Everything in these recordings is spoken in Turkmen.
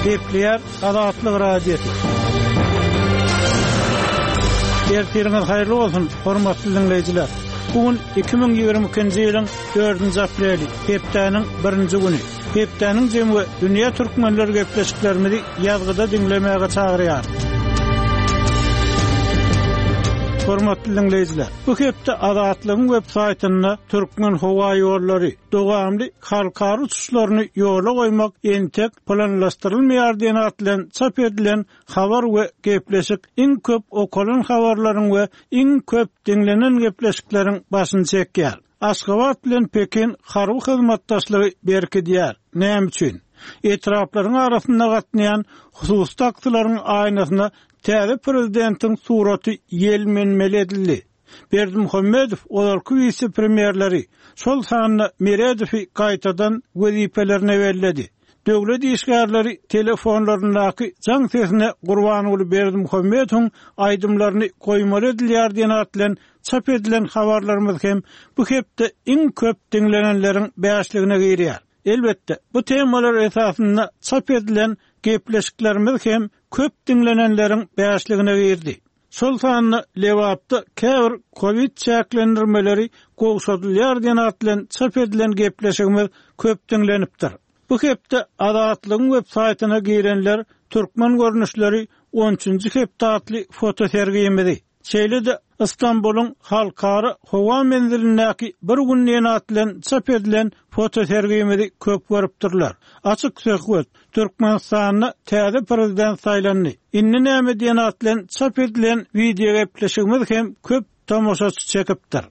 Kepler Adatlyk radiosu. Ertiriniz hayırlı olsun, hormatly dinleyijiler. Bugün 2022-nji ýylyň 4-nji apreli, hepdeniň 1-nji güni. Hepdeniň jemgy dünýä türkmenleri gepleşiklerimizi ýazgyda dinlemäge çagyrýar. Hormatly dinleyijiler, bu hepde Adatlygyň web saýtyna türkmen howa ýollary, dowamly halkary uçuşlaryny ýola goýmak entek planlaşdyrylmaýar diýen atlan çap edilen habar we gepleşik iň köp okulan habarlaryň we iň köp dinlenen gepleşikleriň başyny çekýär. Aşgabat bilen Pekin harby hyzmatdaşlygy berkidýär. Näme üçin? Etraplaryň arasynda gatnaýan hususy aktylaryň aýnasyna täze prezidentiň suraty ýelmenmeli edildi. Berdimuhammedow olarky vice-premierleri şol sanyny Meredowy gaýtadan wezipelerine berledi. Döwlet işgärleri telefonlaryndaky jaň sesine gurban bolup Berdimuhammedowyň aýdymlaryny goýmaly edilýär diýen atlan çap edilen habarlarymyz hem bu hepde iň köp dinlenenleriň bäşligine girýär. Elbetde bu temalar esasında çap edilen gepleşiklerimiz hem köp dinlenenlerin bäşligine girdi. Şol sanyny lewapda käbir Covid çäklendirmeleri gowşadylýar diýen atlan çap edilen gepleşigimiz köp dinlenipdir. Bu hepde Adatlygyň web saýtyna girenler türkmen görnüşleri 13-nji hepde atly foto sergiýemedi. Şeýle-de İstanbul'un halkary howa menzilindäki bir günnäň atlan çap edilen foto sergiýemedi köp görüpdirler. Açyk söhbet, Türkmenistanyň täze prezident saýlandy. Inni näme diýen atlan çap edilen video gepleşigimiz hem köp tamaşaçy çekipdir.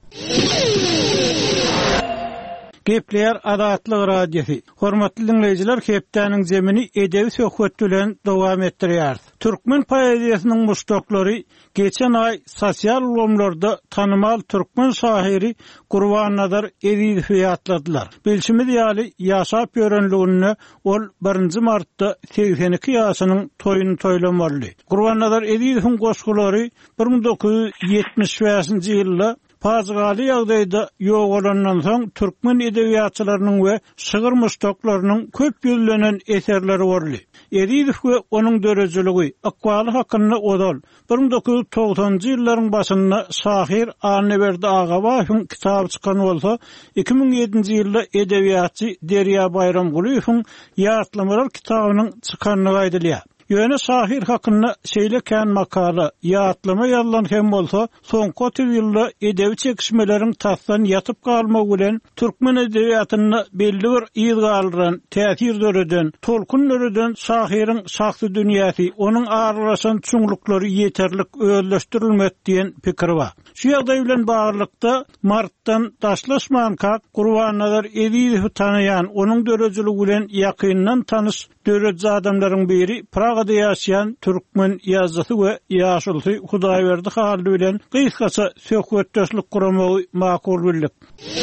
Kepler Adatlyk radiosu. Hormatly dinleyijiler, hepdeniň jemini edebi söhbet bilen dowam etdirýär. Türkmen poeziýasynyň muşdoklary geçen ay sosial ulgamlarda tanymal türkmen şahyry Gurban-Nazar Ezizowy ýatladylar. Bilşimi diýäli ýaşap ýörenligini ol 1-nji martda 82 ýaşynyň toýuny toýlamaly. Gurban-Nazar Ezizowyň goşgulary 1975-nji ýylda Pazgaly ýagdaýda ýok bolandan soň türkmen edebiýatçylarynyň we şygyr muşdoklarynyň köp ýüzlenen eserleri boldy. Ezizow we onuň dörejeligi akwaly hakyny odal 1990-njy ýyllaryň başynda şahyr Anneberdi Agabaýowyň kitaby çykan bolsa, 2007-nji ýylda edebiýatçy Derýa Bayramgulyň ýatlamalar kitabynyň çykanyny aýdylýar. Ýöne şahyr hakyny şeýleken makala ýatlama ýazlan hem bolsa, soňky 30 ýylda edebi çekişmeleriň tasdan ýatyp galmagy bilen türkmen edebiýatyna belli bir ýyl galyran täsir döreden, tolkun döreden şahyryň şahsy dünýäsi, onuň aralaşan çuňluklary ýeterlik özleşdirilmedi diýen pikir bar. Şu ýagdaý bilen baglykda martdan daşlaşman kak Gurban-Nazar Ezizowy tanaýan, onuň dörejeligi bilen ýakyndan tanış döreje adamlaryň biri Pragada ýaşaýan türkmen ýazgysy we ýaşulsy Hudaýberdi Haldy bilen gysgaça söhbetdeşlik kuramagy makul bildik.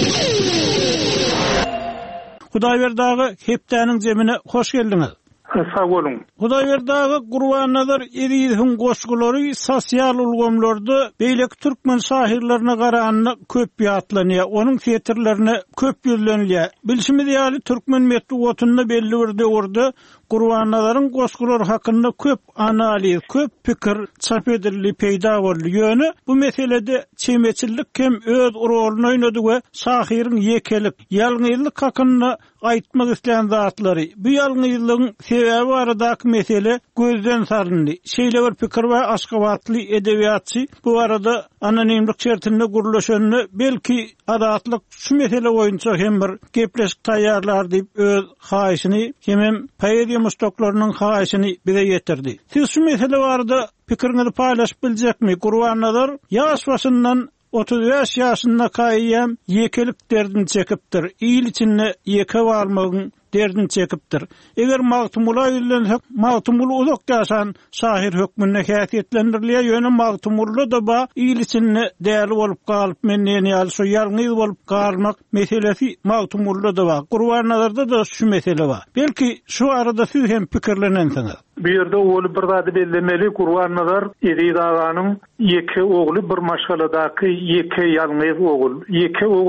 Hudaýberdagy hepdeniň jemine hoş geldiňiz. Sağ olun. Hudaýberdagy Gurban-Nazar Ezizowyň goşgulary sosial ulgamlarda beýlek türkmen şahyrlaryna garanyny köp ýatlanýar, onuň fetirlerine köp ýüzlenýär. Bilşimi diýäli türkmen medeniýetinde belli bir döwürde Gurban-Nazaryň goşgulary hakynda köp analiz, köp pikir çap edildi, peýda boldy. Ýöne bu meselede çemeçillik hem öz roluny oýnady we şahyryň ýekelik, ýalňyzlyk hakynda aýtmak isleýän zatlary. Bu ýalňyzlygyň sebebi aradaky mesele gözden saryndy. Şeýle bir pikir we aşgabatly edebiýatçy bu arada anonimlik şertinde gurulşanyny belki adatlyk şu mesele boýunça hem bir gepleşik taýýarlar diýip öz haýyşyny hem poeziýa muşdoklarynyň haýyşyny bize ýetirdi. Siz şu mesele barada pikiriňizi paýlaşyp biljekmi? Gurban-Nazar ýaş başyndan 35 ýaşynda kaýýam ýekelik derdini çekipdir. Ýyl içinde ýeke barmagyň derdini çekipdir. Eger magtumula ýüzlensek, magtumul uzak ýaşan şahyr hökmüne häsiýetlendirilýär. Ýöne magtumulda da ba ýyl içinde däli bolup galyp menden ýaly şu ýalňyz bolup galmak meselesi magtumulda da ba. Gurban-Nazarda da şu mesele ba. Belki şu arada siz hem pikirlenensiňiz. Bu ýerde oğlu bir zady bellemeli. Gurban-Nazar Ezizowyň ýeke ogly bir maşgaladaky ýeke ýalňyz ogul.